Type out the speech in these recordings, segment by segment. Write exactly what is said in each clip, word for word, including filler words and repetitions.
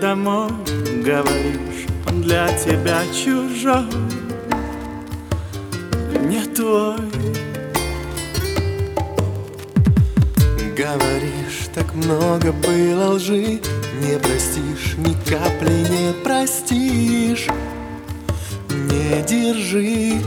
домой, говоришь, он для тебя чужой, не твой. Говоришь, так много было лжи, не простишь, ни капли не простишь, не держи.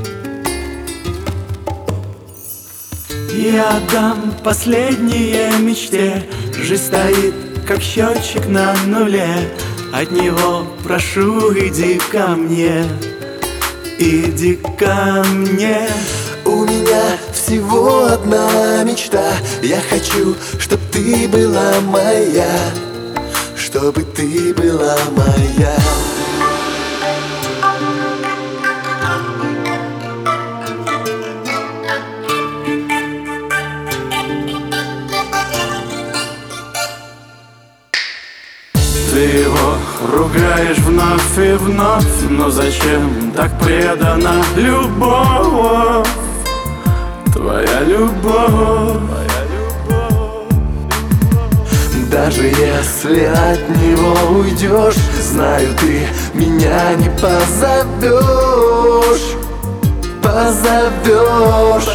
Я дам последние мечте, жизнь стоит, как счетчик на нуле. От него прошу, иди ко мне, иди ко мне. У меня всего одна мечта, я хочу, чтоб ты была моя, чтобы ты была моя. Ты его ругаешь вновь и вновь, но зачем так предана любовь? Твоя любовь, твоя любовь. Даже если от него уйдешь, знаю, ты меня не позовешь, позовешь.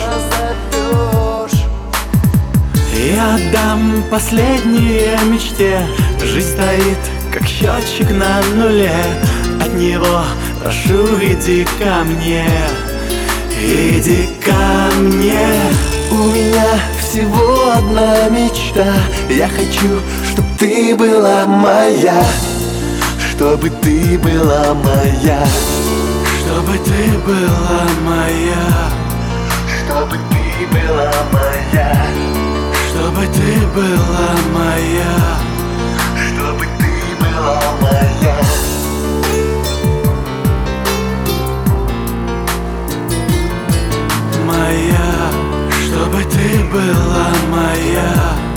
Я дам последние мечте, жизнь стоит, как счетчик на нуле. От него прошу, иди ко мне, иди ко мне. У меня всего одна мечта, я хочу, чтоб ты была моя, чтобы ты была моя, чтобы ты была моя, чтобы ты была моя, чтобы ты была моя, чтобы ты была моя. Моя, чтобы ты была моя.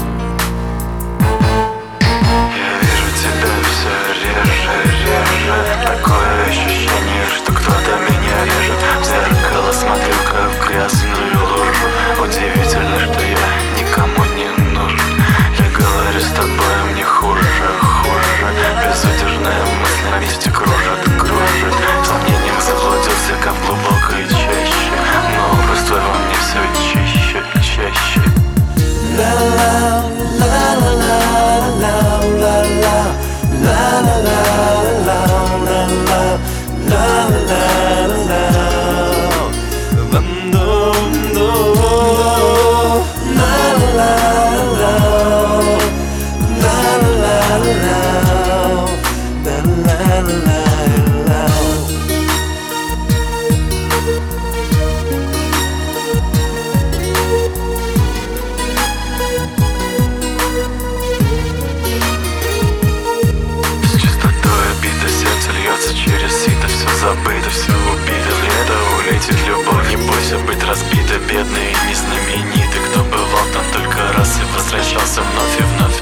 Я вижу тебя все реже, реже. Такое ощущение, что кто-то меня режет. В зеркало смотрю, как в грязную лужу. Удивительно, что я никому не нужен. Я говорю с тобой, мне хуже, хуже. Безудержная мысль на месте кружит, кружит. В сомнениях заблудился, как в глубокой чаще. Но образ твой во мне все чаще, чаще. Через сито все забыто, все убито. В лето улетит любовь, не бойся быть разбита. Бедный и незнаменитый, кто бывал там только раз и возвращался вновь и вновь.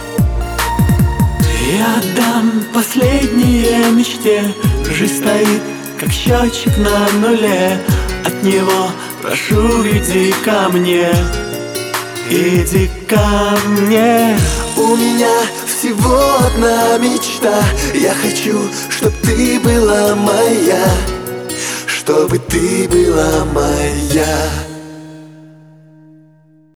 Я дам последние мечте, жизнь стоит, как счетчик на нуле. От него прошу, иди ко мне, иди ко мне. У меня всего одна мечта, я хочу, чтоб ты была моя, чтобы ты была моя.